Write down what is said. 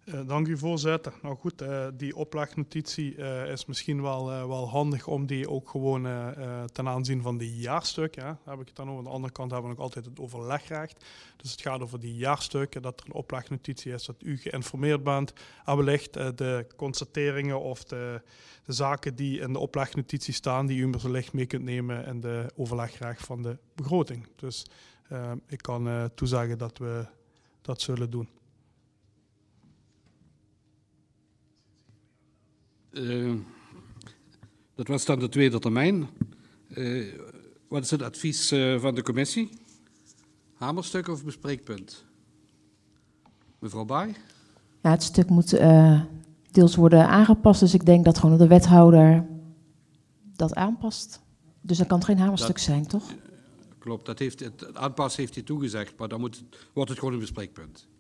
Dank u, voorzitter. Nou goed, die oplagnotitie is misschien wel handig om die ook gewoon ten aanzien van die jaarstukken, hè, heb ik het dan over. Aan de andere kant hebben we nog altijd het overlegrecht. Dus het gaat over die jaarstukken, dat er een oplagnotitie is, dat u geïnformeerd bent. En wellicht de constateringen of de zaken die in de oplagnotitie staan, die u wellicht mee kunt nemen in de overlegrecht van de begroting. Dus ik kan toezeggen dat we dat zullen doen. Dat was dan de tweede termijn. Wat is het advies van de commissie? Hamerstuk of bespreekpunt? Mevrouw Baai? Ja, het stuk moet deels worden aangepast, dus ik denk dat gewoon de wethouder dat aanpast. Dus dan kan het geen hamerstuk zijn, toch? Klopt, het aanpassen heeft hij toegezegd, maar dan wordt het gewoon een bespreekpunt.